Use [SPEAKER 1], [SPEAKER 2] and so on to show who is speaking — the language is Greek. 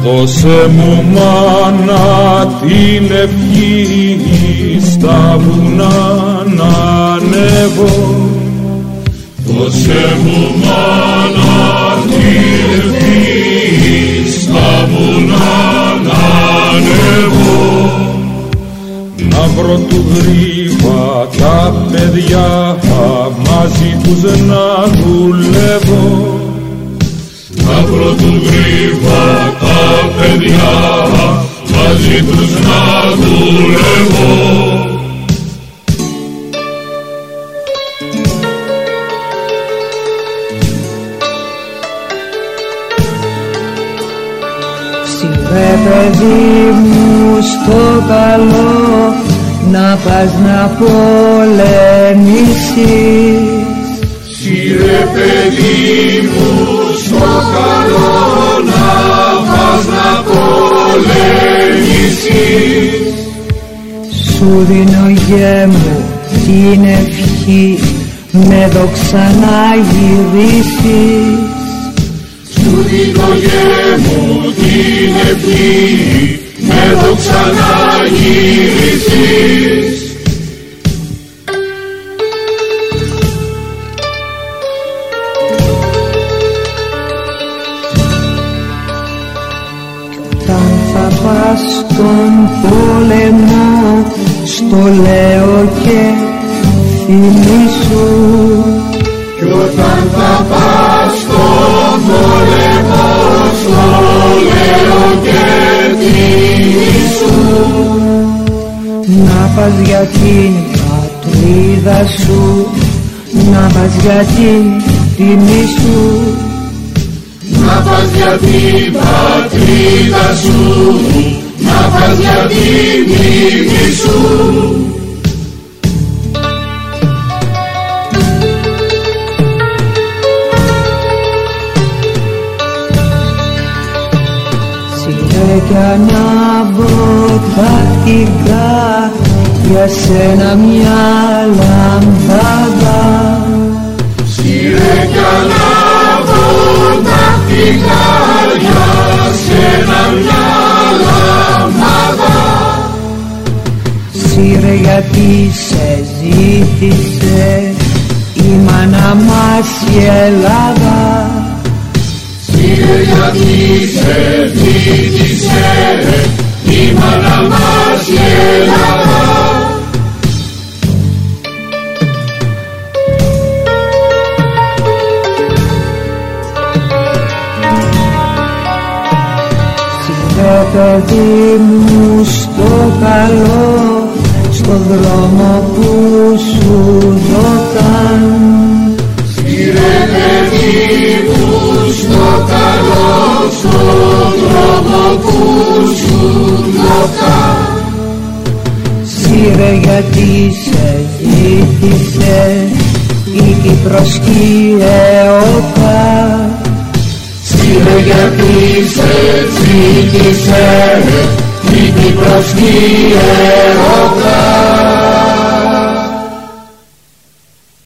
[SPEAKER 1] Δώσε μου μάνα την ευχή στα βουνά να ανέβω. Δώσε μου μάνα την ευχή στα βουνά να ανέβω. Να βρω του γρήβα τα παιδιά μαζί τους να δουλεύω. Να βρω του γρήβα τα παιδιά μαζί τους να δουλεύω.
[SPEAKER 2] Σιγά παιδί μου στο καλό να πας να πολεμήσεις.
[SPEAKER 1] Σιρε παιδί μου στο καλό να πας να πολεμήσεις.
[SPEAKER 2] Σου δίνω γε μου την ευχή με δόξα να γυρίσεις.
[SPEAKER 1] Σου δίνω γε μου την ευχή με δόξα να γυρίσεις.
[SPEAKER 2] Πας στον πόλεμο, στο λέω και θυμήσου.
[SPEAKER 1] Κι όταν θα πας στον πόλεμο, στο λέω και θυμήσου.
[SPEAKER 2] Να πας για την πατρίδα σου, να πας για την τιμή σου.
[SPEAKER 1] Να πας για την πατρίδα σου, να πας για την τιμή σου.
[SPEAKER 2] Σιγά κι ανάβω τακτικά για σένα μια λαμπάδα.
[SPEAKER 1] Σιγά κι ανάβω τακτικά για σένα μια λαμπάδα.
[SPEAKER 2] Σύρε γιατί σε ζήτησε η μάνα μας η Ελλάδα.
[SPEAKER 1] Σύρε γιατί σε ζήτησε η μάνα μας η Ελλάδα.
[SPEAKER 2] Σύρε παιδί μου στο καλό, στον δρόμο που σου δώταν.
[SPEAKER 1] Σύρε παιδί μου στο καλό, στον δρόμο που σου δώταν.
[SPEAKER 2] Σύρε γιατί σε ζήτησε η Κύπρος και η ΕΟΚΑ.
[SPEAKER 1] Σύρε γιατί σε ζήτησε η Κύπρος και η ΕΟΚΑ.